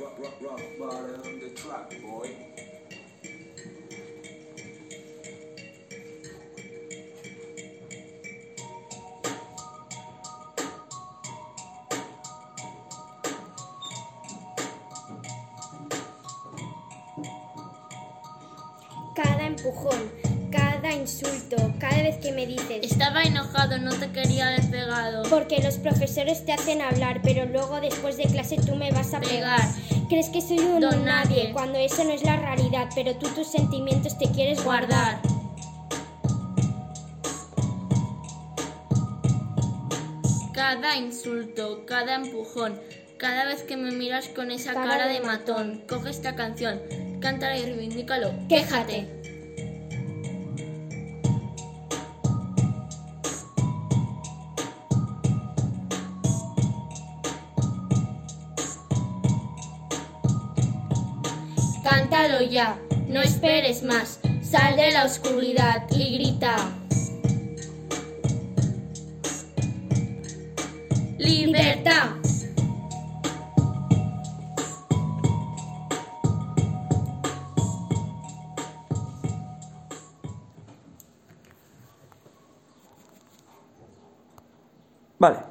Rock bottom the track, boy. Cada empujón, cada insulto, cada vez que me dices Estaba enojado, no te quería haber pegado. porque los profesores te hacen hablar, pero luego después de clase tú me vas a pegar. Crees que soy un Don nadie, nadie. cuando eso no es la realidad, pero tú tus sentimientos te quieres guardar. Cada insulto, cada empujón, cada vez que me miras con esa cara de matón. Coge esta canción, cántala y reivindícalo. Quéjate. Cántalo ya, no esperes más. Sal de la oscuridad y grita. ¡Libertad! Vale.